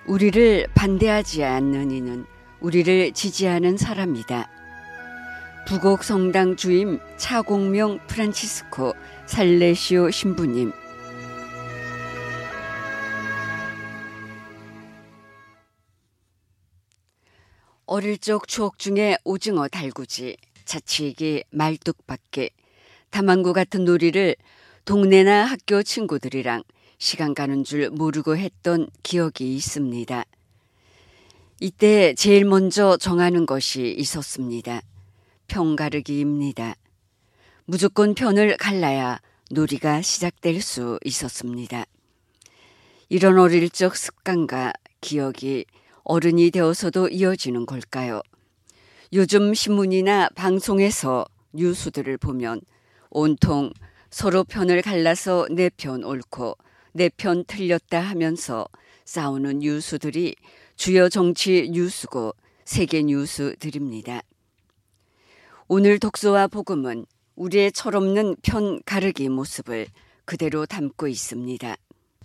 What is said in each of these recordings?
우리를 반대하지 않는 이는 우리를 지지하는 사람이다. 부곡 성당 주임 차공명 프란치스코 살레시오 신부님. 어릴 적 추억 중에 오징어 달구지, 자치기, 말뚝박기, 다망구 같은 놀이를 동네나 학교 친구들이랑 시간 가는 줄 모르고 했던 기억이 있습니다. 이때 제일 먼저 정하는 것이 있었습니다. 편 가르기입니다. 무조건 편을 갈라야 놀이가 시작될 수 있었습니다. 이런 어릴 적 습관과 기억이 어른이 되어서도 이어지는 걸까요? 요즘 신문이나 방송에서 뉴스들을 보면 온통 서로 편을 갈라서 내 편 옳고 내 편 틀렸다 하면서 싸우는 뉴스들이 주요 정치 뉴스고 세계 뉴스들입니다. 오늘 독서와 복음은 우리의 철없는 편 가르기 모습을 그대로 담고 있습니다.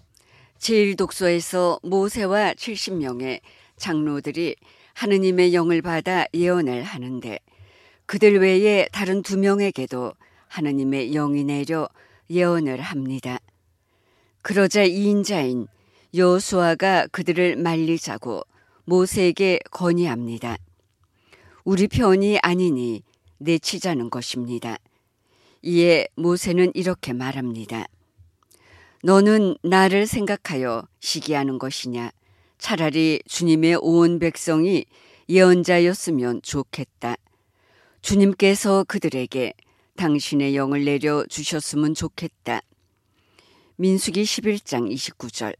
제1독서에서 모세와 70명의 장로들이 하느님의 영을 받아 예언을 하는데 그들 외에 다른 2명에게도 하느님의 영이 내려 예언을 합니다. 그러자 2인자인 여호수아가 그들을 말리자고 모세에게 건의합니다. 우리 편이 아니니 내치자는 것입니다. 이에 모세는 이렇게 말합니다. 너는 나를 생각하여 시기하는 것이냐? 차라리 주님의 온 백성이 예언자였으면 좋겠다. 주님께서 그들에게 당신의 영을 내려 주셨으면 좋겠다. 민수기 11장 29절.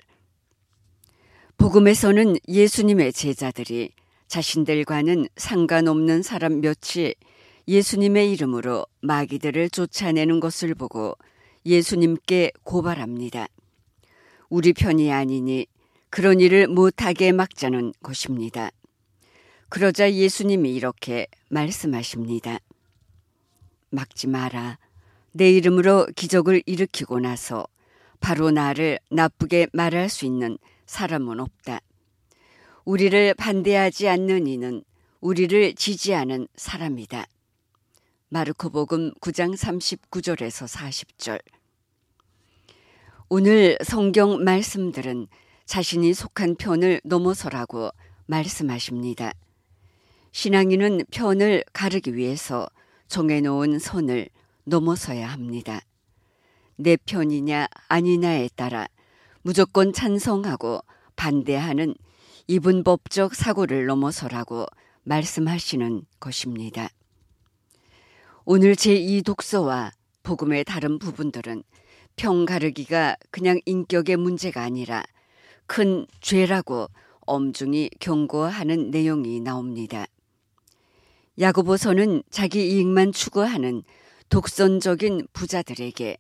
복음에서는 예수님의 제자들이 자신들과는 상관없는 사람 몇이 예수님의 이름으로 마귀들을 쫓아내는 것을 보고 예수님께 고발합니다. 우리 편이 아니니 그런 일을 못하게 막자는 것입니다. 그러자 예수님이 이렇게 말씀하십니다. 막지 마라. 내 이름으로 기적을 일으키고 나서 바로 나를 나쁘게 말할 수 있는 사람은 없다. 우리를 반대하지 않는 이는 우리를 지지하는 사람이다. 마르코복음 9장 39절에서 40절. 오늘 성경 말씀들은 자신이 속한 편을 넘어서라고 말씀하십니다. 신앙인은 편을 가르기 위해서 정해놓은 선을 넘어서야 합니다. 내 편이냐 아니냐에 따라 무조건 찬성하고 반대하는 이분법적 사고를 넘어서라고 말씀하시는 것입니다. 오늘 제2독서와 복음의 다른 부분들은 편 가르기가 그냥 인격의 문제가 아니라 큰 죄라고 엄중히 경고하는 내용이 나옵니다. 야고보서는 자기 이익만 추구하는 독선적인 부자들에게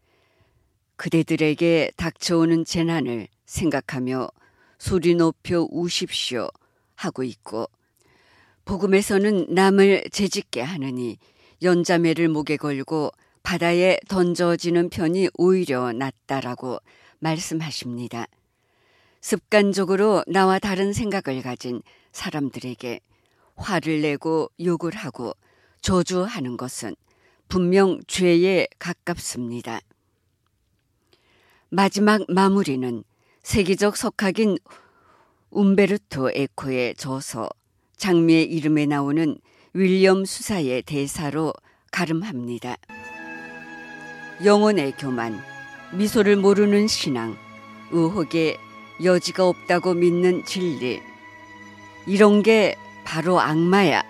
그대들에게 닥쳐오는 재난을 생각하며 소리 높여 우십시오 하고 있고, 복음에서는 남을 재짓게 하느니 연자매를 목에 걸고 바다에 던져지는 편이 오히려 낫다라고 말씀하십니다. 습관적으로 나와 다른 생각을 가진 사람들에게 화를 내고 욕을 하고 저주하는 것은 분명 죄에 가깝습니다. 마지막 마무리는 세계적 석학인 움베르토 에코의 저서 장미의 이름에 나오는 윌리엄 수사의 대사로 가름합니다. 영혼의 교만, 미소를 모르는 신앙, 의혹에 여지가 없다고 믿는 진리, 이런 게 바로 악마야